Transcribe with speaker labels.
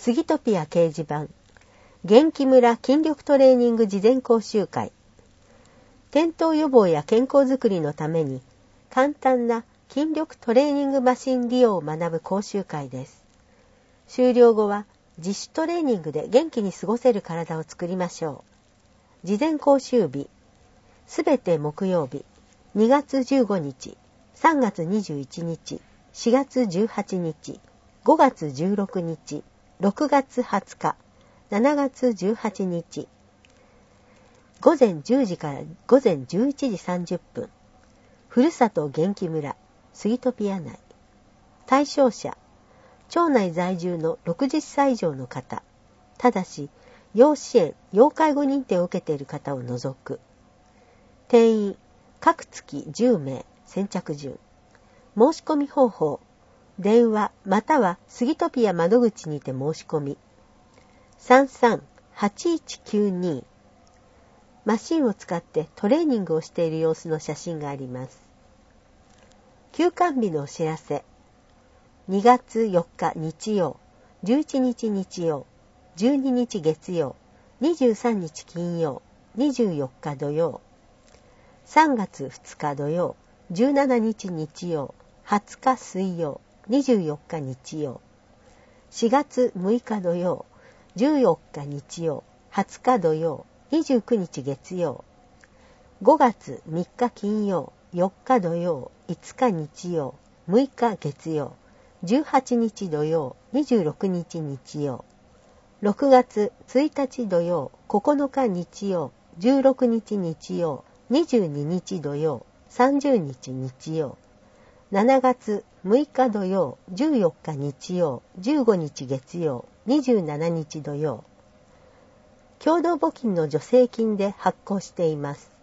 Speaker 1: スギトピア掲示板、元気村筋力トレーニング事前講習会。転倒予防や健康づくりのために簡単な筋力トレーニングマシン利用を学ぶ講習会です。終了後は自主トレーニングで元気に過ごせる体を作りましょう。事前講習日、すべて木曜日、2月15日、3月21日、4月18日、5月16日、6月20日、7月18日、午前10時から午前11時30分、ふるさと元気村、スギトピア内。対象者、町内在住の60歳以上の方、ただし、要支援・要介護認定を受けている方を除く。定員、各月10名、先着順。申し込み方法、電話またはスギトピア窓口にて申し込み。33-8192。マシンを使ってトレーニングをしている様子の写真があります。休館日のお知らせ。2月4日日曜、11日日曜、12日月曜、23日金曜、24日土曜。3月2日土曜、17日日曜、20日水曜、24日日曜。4月6日土曜、14日日曜、20日土曜、29日月曜。5月3日金曜、4日土曜、5日日曜、6日月曜、18日土曜、26日日曜。6月1日土曜、9日日曜、16日日曜、22日土曜、30日日曜。7月6日土曜、14日日曜、15日月曜、27日土曜。共同募金の助成金で発行しています。